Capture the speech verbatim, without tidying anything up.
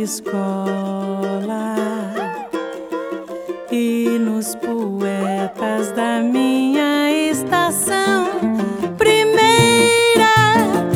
escola e nos poetas da minha estação. Primeira